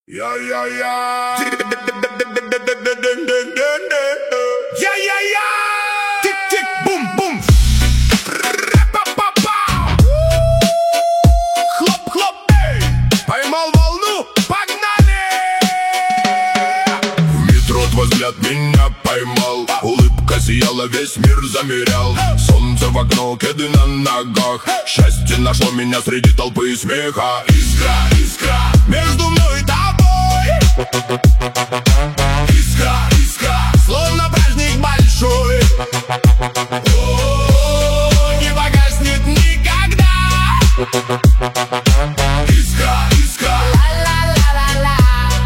Я-я-я! Я-я-я! Тик-тик-бум-бум! Хлоп-хлоп! Поймал волну, погнали! В метро твой взгляд меня поймал. Улыбка сияла, весь мир замерял. Солнце в окно, кеды на ногах. Счастье нашло меня среди толпы и смеха. Искра, искра, между мной и тобой. Искра, искра, словно праздник большой. О, не погаснет никогда. Искра, искра, ла-ла-ла-ла-ла.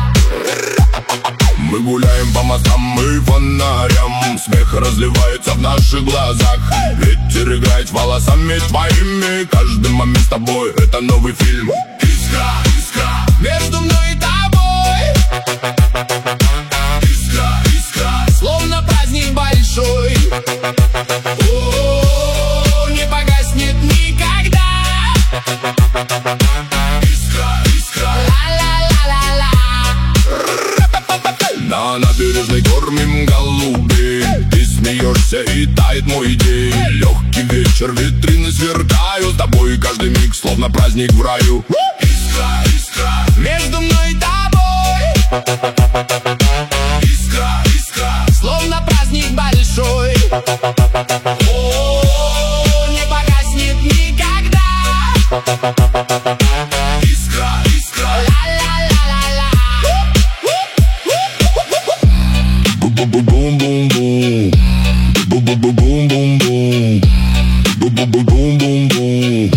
Мы гуляем по мостам и фонарям. Смех разливается в наших глазах. Ветер играет волосами твоими. Каждый момент с тобой — это новый фильм. Искра, искра, между мной и тобой. Искра, искра, словно праздник большой. О, не погаснет никогда. Искра, искра, ла-ла-ла-ла-ла. На набережной кормим голубей. Ты смеешься и тает мой день. Легкий вечер, витрины сверкают. С тобой каждый миг словно праздник в раю. Искра, искра, между мной и тобой. Искра, искра, словно праздник большой. О, не погаснет никогда. Искра, искра, ла-ла-ла-ла-ла. Бу-бу-бу-бум-бум-бум. Бу-бу-бу-бум-бум-бум. Бу-бу-бу-бум-бум-бум.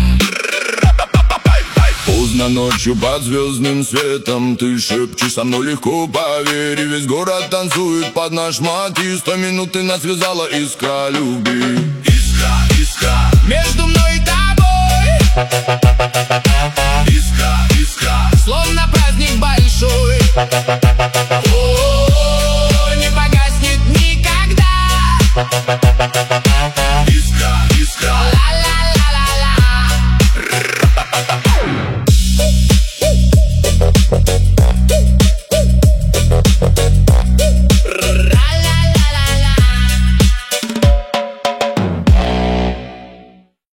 Поздно ночью под звездным светом ты шепчешь со мной легко, поверь. И весь город танцует под наш мотив. 100 минут ты нас связала искра любви. Искра, искра.